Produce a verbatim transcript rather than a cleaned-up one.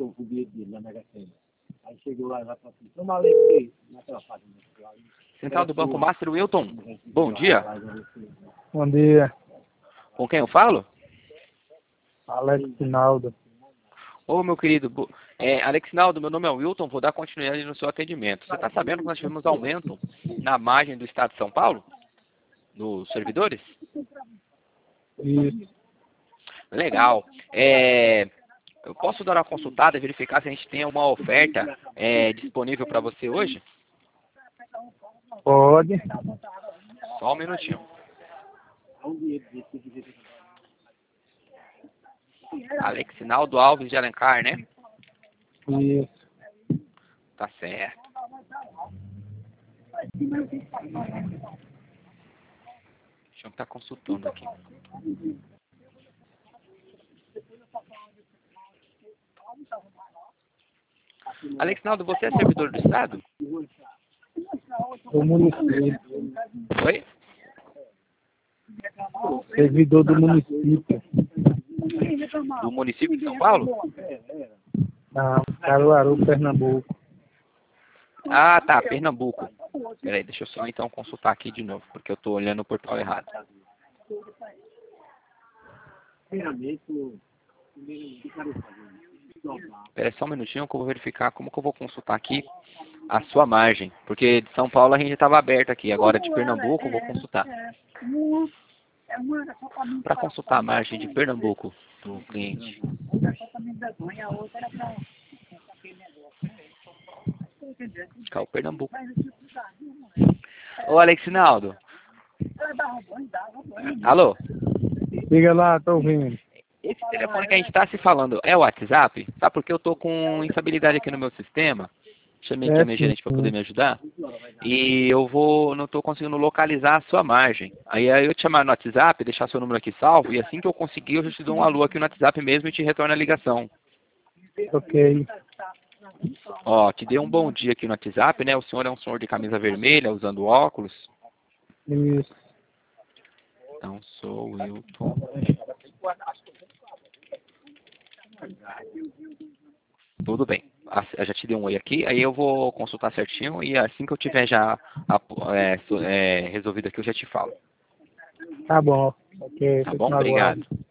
o bilhete dele na Mega Sena. Aí chegou lá e falou assim, toma a leite naquela fazenda. Central do Banco Master, Wilton. Bom dia. Bom dia, Com quem eu falo? Alex Sinaldo. Ô, meu querido, bo- é, Alexinaldo, meu nome é Wilton, vou dar continuidade no seu atendimento. Você está sabendo que nós tivemos aumento na margem do Estado de São Paulo? Dos servidores? Isso. Legal. É, eu posso dar uma consultada e verificar se a gente tem alguma oferta é, disponível para você hoje? Pode. Só um minutinho. Alexinaldo Alves de Alencar, né? Isso. Tá certo. Deixa eu estar consultando aqui. Alexinaldo, você é servidor do Estado? Do município. Oi? Servidor do município. Do município de São Paulo? Não, Caruaru, Pernambuco. Ah, tá, Pernambuco. Peraí, deixa eu só então consultar aqui de novo, porque eu estou olhando o portal errado. Peraí só um minutinho que eu vou verificar como que eu vou consultar aqui a sua margem. Porque de São Paulo a gente estava aberto aqui, agora de Pernambuco eu vou consultar. Para consultar a margem de Pernambuco do cliente. Cá, o Pernambuco. Ô, Alexinaldo. Alô? Diga lá, tô ouvindo. Esse telefone que a gente está se falando é o WhatsApp? Sabe porque eu tô com instabilidade aqui no meu sistema? Chamei aqui É, a minha sim, gerente para sim. poder me ajudar. E eu vou, não estou conseguindo localizar a sua margem. Aí aí eu te chamar no WhatsApp, deixar seu número aqui salvo, e assim que eu conseguir, eu já te dou um alô aqui no WhatsApp mesmo e te retorno a ligação. Ok. Ó, te dei um bom dia aqui no WhatsApp, né? O senhor é um senhor de camisa vermelha, usando óculos. Isso. Então, sou o Wilton. Tudo bem. Ah, eu já te dei um oi aqui, aí eu vou consultar certinho e assim que eu tiver já é, so- é, resolvido aqui, eu já te falo. Tá bom. Ok, Tá fico bom? no aguardo. Obrigado.